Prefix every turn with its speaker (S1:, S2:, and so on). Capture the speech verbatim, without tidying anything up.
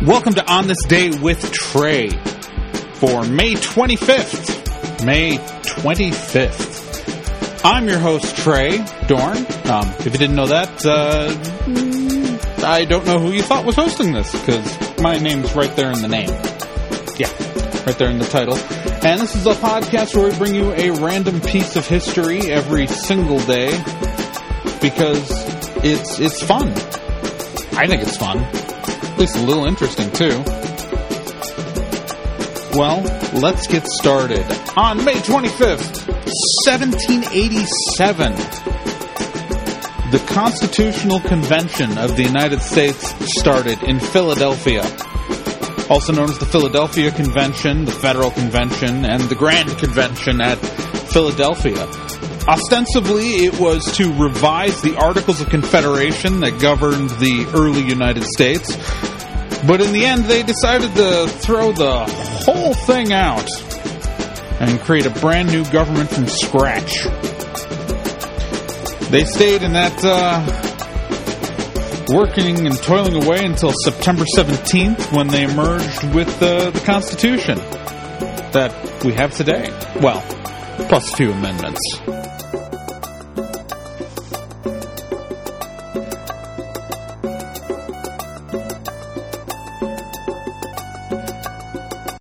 S1: Welcome to On This Day with Trey for May twenty-fifth. May twenty-fifth. I'm your host, Trey Dorn. Um, if you didn't know that, uh, I don't know who you thought was hosting this, because my name's right there in the name. Yeah, right there in the title. And this is a podcast where we bring you a random piece of history every single day, because it's it's fun. I think it's fun. At least a little interesting, too. Well, let's get started. On May twenty-fifth, seventeen eighty-seven, the Constitutional Convention of the United States started in Philadelphia. Also known as the Philadelphia Convention, the Federal Convention, and the Grand Convention at Philadelphia. Ostensibly, it was to revise the Articles of Confederation that governed the early United States, but in the end, they decided to throw the whole thing out and create a brand new government from scratch. They stayed in that, uh, working and toiling away until September seventeenth, when they emerged with uh, the Constitution that we have today. Well, plus a few amendments.